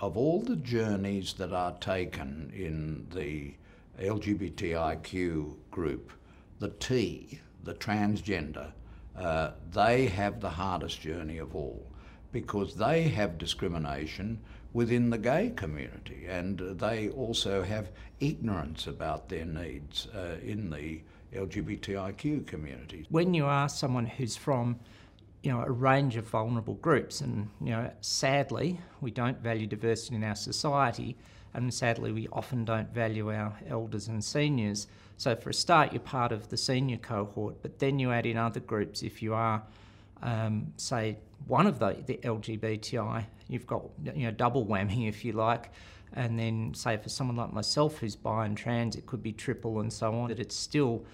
of all the journeys that are taken in the LGBTIQ group, the T, the transgender, they have the hardest journey of all, because they have discrimination within the gay community, and they also have ignorance about their needs in the LGBTIQ community. When you are someone who's from a range of vulnerable groups, and sadly we don't value diversity in our society, and sadly we often don't value our elders and seniors. So for a start, you're part of the senior cohort, but then you add in other groups. If you are say one of the LGBTI, you've got double whammy, if you like. And then say for someone like myself who's bi and trans, it could be triple and so on. That it's still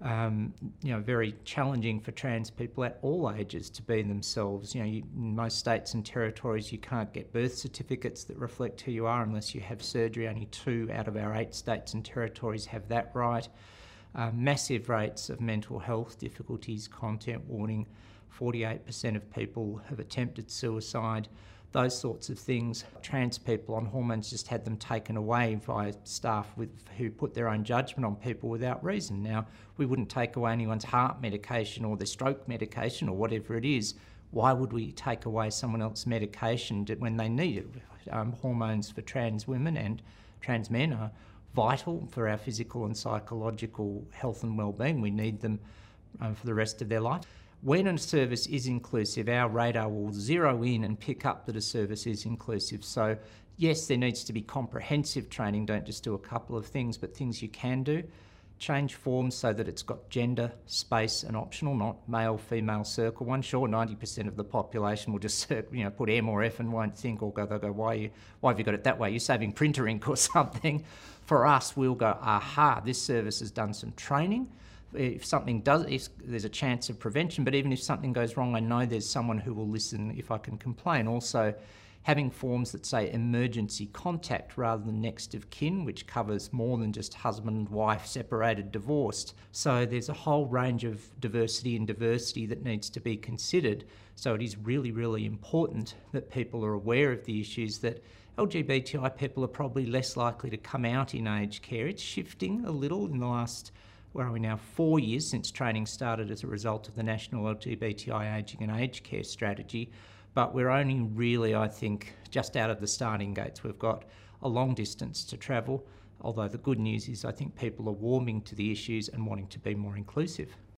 very challenging for trans people at all ages to be themselves. In most states and territories, you can't get birth certificates that reflect who you are unless you have surgery. Only 2 out of our 8 states and territories have that right. Massive rates of mental health difficulties, content warning. 48% of people have attempted suicide. Those sorts of things. Trans people on hormones just had them taken away by staff who put their own judgment on people without reason. Now, we wouldn't take away anyone's heart medication or their stroke medication or whatever it is. Why would we take away someone else's medication when they need it? Hormones for trans women and trans men are vital for our physical and psychological health and well-being. We need them for the rest of their life. When a service is inclusive, our radar will zero in and pick up that a service is inclusive. So yes, there needs to be comprehensive training. Don't just do a couple of things, but things you can do. Change forms so that it's got gender, space and optional, not male, female, circle one. Sure, 90% of the population will just put M or F and won't think, or they'll go, why have you got it that way? You're saving printer ink or something. For us, we'll go, aha, this service has done some training. If there's a chance of prevention, but even if something goes wrong, I know there's someone who will listen if I can complain. Also, having forms that say emergency contact rather than next of kin, which covers more than just husband, wife, separated, divorced. So there's a whole range of diversity and diversity that needs to be considered. So it is really, really important that people are aware of the issues, that LGBTI people are probably less likely to come out in aged care. It's shifting a little in the last 4 years since training started as a result of the National LGBTI Ageing and Aged Care Strategy, but we're only really, I think, just out of the starting gates. We've got a long distance to travel, although the good news is I think people are warming to the issues and wanting to be more inclusive.